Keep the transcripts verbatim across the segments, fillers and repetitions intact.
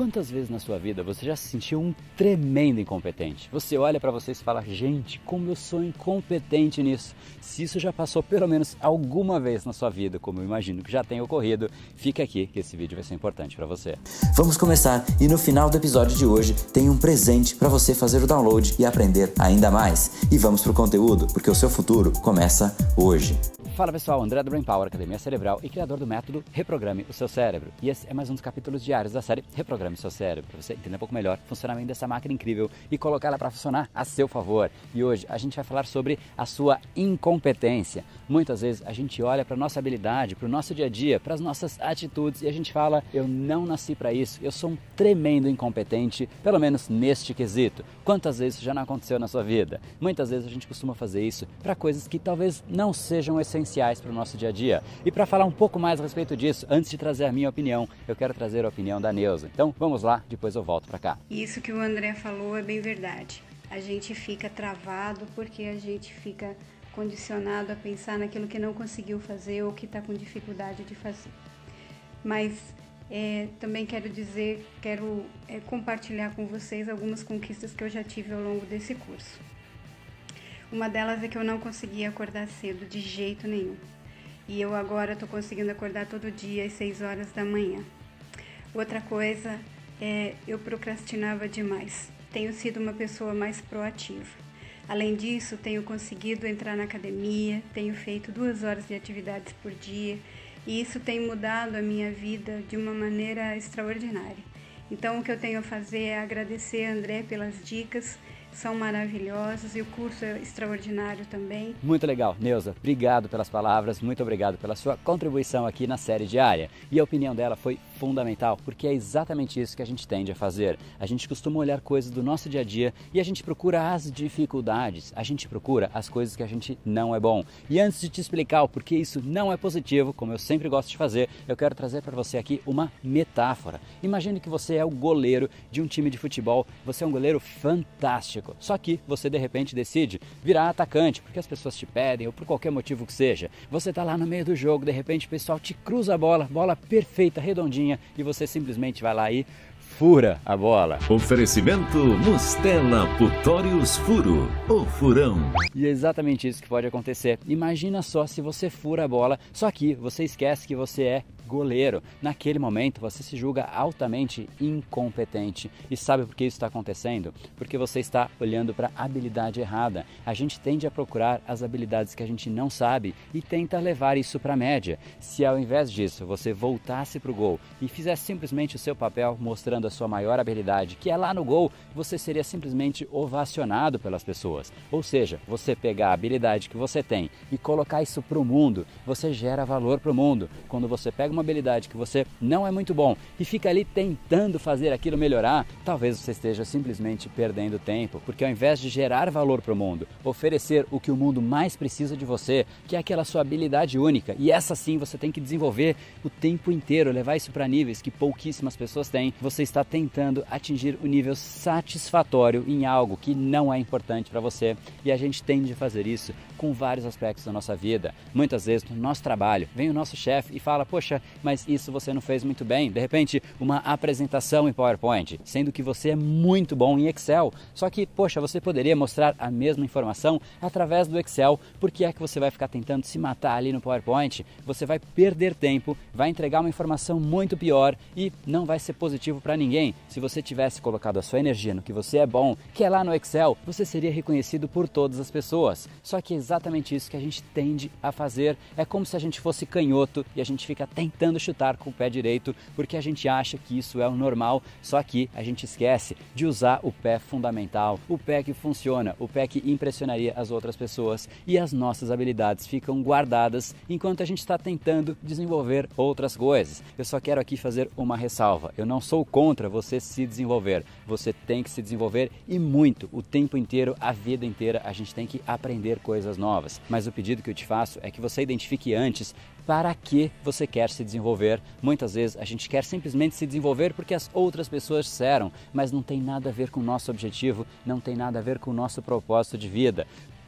Quantas vezes na sua vida você já se sentiu um tremendo incompetente? Você olha para você e fala, gente, como eu sou incompetente nisso. Se isso já passou pelo menos alguma vez na sua vida, como eu imagino que já tenha ocorrido, fica aqui que esse vídeo vai ser importante para você. Vamos começar e no final do episódio de hoje tem um presente para você fazer o download e aprender ainda mais. E vamos pro conteúdo, porque o seu futuro começa hoje. Fala pessoal, André do Brain Power, Academia Cerebral e criador do método Reprograme o Seu Cérebro. E esse é mais um dos capítulos diários da série Reprograme o Seu Cérebro, para você entender um pouco melhor o funcionamento dessa máquina incrível e colocar ela para funcionar a seu favor. E hoje a gente vai falar sobre a sua incompetência. Muitas vezes a gente olha para a nossa habilidade, para o nosso dia a dia, para as nossas atitudes e a gente fala, eu não nasci para isso, eu sou um tremendo incompetente, pelo menos neste quesito. Quantas vezes isso já não aconteceu na sua vida? Muitas vezes a gente costuma fazer isso para coisas que talvez não sejam essenciais para o nosso dia a dia. E para falar um pouco mais a respeito disso, antes de trazer a minha opinião, eu quero trazer a opinião da Neuza. Então vamos lá, depois eu volto para cá. Isso que o André falou é bem verdade. A gente fica travado porque a gente fica condicionado a pensar naquilo que não conseguiu fazer ou que está com dificuldade de fazer. Mas é, também quero dizer, quero é, compartilhar com vocês algumas conquistas que eu já tive ao longo desse curso. Uma delas é que eu não conseguia acordar cedo de jeito nenhum. E eu agora estou conseguindo acordar todo dia às seis horas da manhã. Outra coisa é eu procrastinava demais. Tenho sido uma pessoa mais proativa. Além disso, tenho conseguido entrar na academia, tenho feito duas horas de atividades por dia e isso tem mudado a minha vida de uma maneira extraordinária. Então, o que eu tenho a fazer é agradecer a André pelas dicas, são maravilhosos e o curso é extraordinário também. Muito legal, Neuza, obrigado pelas palavras, muito obrigado pela sua contribuição aqui na série diária. E a opinião dela foi fundamental, porque é exatamente isso que a gente tende a fazer. A gente costuma olhar coisas do nosso dia a dia e a gente procura as dificuldades, a gente procura as coisas que a gente não é bom. E antes de te explicar o porquê isso não é positivo, como eu sempre gosto de fazer, eu quero trazer para você aqui uma metáfora. Imagine que você é o goleiro de um time de futebol, você é um goleiro fantástico. Só que você de repente decide virar atacante, porque as pessoas te pedem ou por qualquer motivo que seja. Você está lá no meio do jogo, de repente o pessoal te cruza a bola, bola perfeita, redondinha, e você simplesmente vai lá e fura a bola. Oferecimento Mustela Putórios Furo, o furão. E é exatamente isso que pode acontecer. Imagina só se você fura a bola, só que você esquece que você é goleiro. Naquele momento você se julga altamente incompetente. E sabe por que isso está acontecendo? Porque você está olhando para a habilidade errada. A gente tende a procurar as habilidades que a gente não sabe e tenta levar isso para a média. Se ao invés disso você voltasse para o gol e fizesse simplesmente o seu papel mostrando a sua maior habilidade, que é lá no gol, você seria simplesmente ovacionado pelas pessoas. Ou seja, você pegar a habilidade que você tem e colocar isso para o mundo, você gera valor para o mundo. Quando você pega uma habilidade que você não é muito bom e fica ali tentando fazer aquilo melhorar, talvez você esteja simplesmente perdendo tempo, porque ao invés de gerar valor para o mundo, oferecer o que o mundo mais precisa de você, que é aquela sua habilidade única, e essa sim você tem que desenvolver o tempo inteiro, levar isso para níveis que pouquíssimas pessoas têm, você está tentando atingir o nível satisfatório em algo que não é importante para você, e a gente tende a fazer isso com vários aspectos da nossa vida. Muitas vezes no nosso trabalho, vem o nosso chefe e fala, poxa, mas isso você não fez muito bem. De repente, uma apresentação em PowerPoint, sendo que você é muito bom em Excel. Só que, poxa, você poderia mostrar a mesma informação através do Excel. Por que é que você vai ficar tentando se matar ali no PowerPoint? Você vai perder tempo, vai entregar uma informação muito pior e não vai ser positivo para ninguém. Se você tivesse colocado a sua energia no que você é bom, que é lá no Excel, você seria reconhecido por todas as pessoas. Só que é exatamente isso que a gente tende a fazer. É como se a gente fosse canhoto e a gente fica tentando chutar com o pé direito porque a gente acha que isso é o normal, só que a gente esquece de usar o pé fundamental, o pé que funciona, o pé que impressionaria as outras pessoas, e as nossas habilidades ficam guardadas enquanto a gente está tentando desenvolver outras coisas. Eu só quero aqui fazer uma ressalva, eu não sou contra você se desenvolver, você tem que se desenvolver e muito, o tempo inteiro, a vida inteira, a gente tem que aprender coisas novas, mas o pedido que eu te faço é que você identifique antes para que você quer se desenvolver. Muitas vezes a gente quer simplesmente se desenvolver porque as outras pessoas disseram, mas não tem nada a ver com o nosso objetivo, não tem nada a ver com o nosso propósito de vida.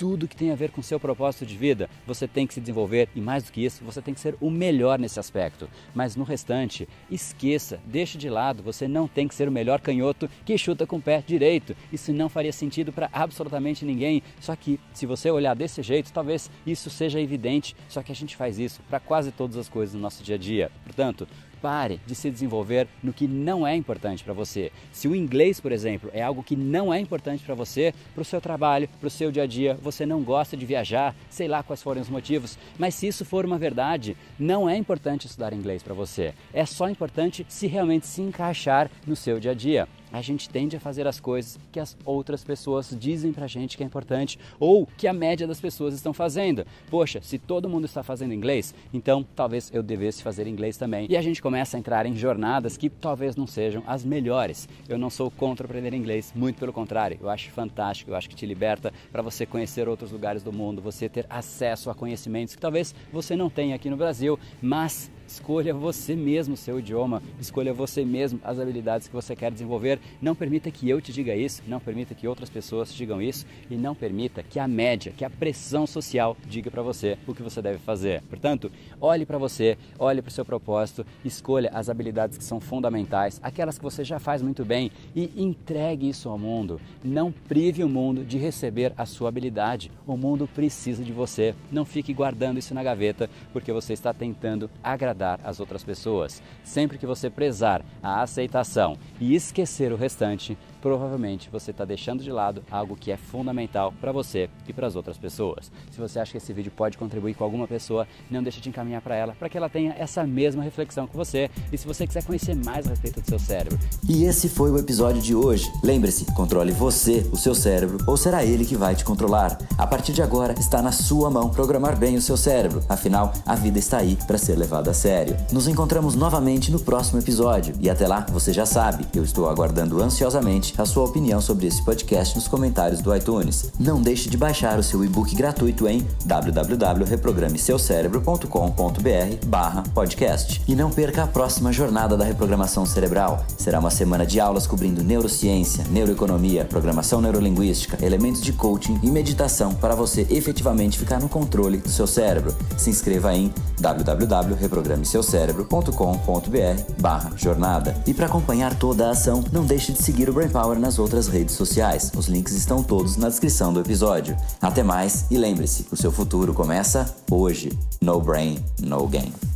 tudo que tem a ver com o seu propósito de vida, você tem que se desenvolver e mais do que isso, você tem que ser o melhor nesse aspecto. Mas no restante, esqueça, deixe de lado, você não tem que ser o melhor canhoto que chuta com o pé direito. Isso não faria sentido para absolutamente ninguém. Só que se você olhar desse jeito, talvez isso seja evidente, só que a gente faz isso para quase todas as coisas do nosso dia a dia. Portanto, pare de se desenvolver no que não é importante para você. Se o inglês, por exemplo, é algo que não é importante para você, para o seu trabalho, para o seu dia a dia, você não gosta de viajar, sei lá quais forem os motivos, mas se isso for uma verdade, não é importante estudar inglês para você. É só importante se realmente se encaixar no seu dia a dia. A gente tende a fazer as coisas que as outras pessoas dizem pra gente que é importante ou que a média das pessoas estão fazendo. Poxa, se todo mundo está fazendo inglês, então talvez eu devesse fazer inglês também. E a gente começa a entrar em jornadas que talvez não sejam as melhores. Eu não sou contra aprender inglês, muito pelo contrário. Eu acho fantástico, eu acho que te liberta para você conhecer outros lugares do mundo, você ter acesso a conhecimentos que talvez você não tenha aqui no Brasil, mas escolha você mesmo o seu idioma, escolha você mesmo as habilidades que você quer desenvolver. Não permita que eu te diga isso, não permita que outras pessoas te digam isso e não permita que a média, que a pressão social diga para você o que você deve fazer. Portanto, olhe para você, olhe para o seu propósito, escolha as habilidades que são fundamentais, aquelas que você já faz muito bem e entregue isso ao mundo. Não prive o mundo de receber a sua habilidade. O mundo precisa de você. Não fique guardando isso na gaveta porque você está tentando agradar as outras pessoas. Sempre que você prezar a aceitação e esquecer o restante, provavelmente você está deixando de lado algo que é fundamental para você e para as outras pessoas. Se você acha que esse vídeo pode contribuir com alguma pessoa, não deixe de encaminhar para ela, para que ela tenha essa mesma reflexão que você. E se você quiser conhecer mais a respeito do seu cérebro. E esse foi o episódio de hoje. Lembre-se, controle você, o seu cérebro, ou será ele que vai te controlar? A partir de agora, está na sua mão programar bem o seu cérebro. Afinal, a vida está aí para ser levada a sério. Nos encontramos novamente no próximo episódio. E até lá, você já sabe, eu estou aguardando ansiosamente a sua opinião sobre esse podcast nos comentários do iTunes. Não deixe de baixar o seu e-book gratuito em w w w ponto reprograme seu cérebro ponto com ponto b r barra podcast. E não perca a próxima jornada da reprogramação cerebral. Será uma semana de aulas cobrindo neurociência, neuroeconomia, programação neurolinguística, elementos de coaching e meditação para você efetivamente ficar no controle do seu cérebro. Se inscreva em w w w ponto reprograme seu cérebro ponto com ponto b r barra jornada. E para acompanhar toda a ação, não deixe de seguir o Brain Power nas outras redes sociais. Os links estão todos na descrição do episódio. Até mais e lembre-se, o seu futuro começa hoje. No brain, no game.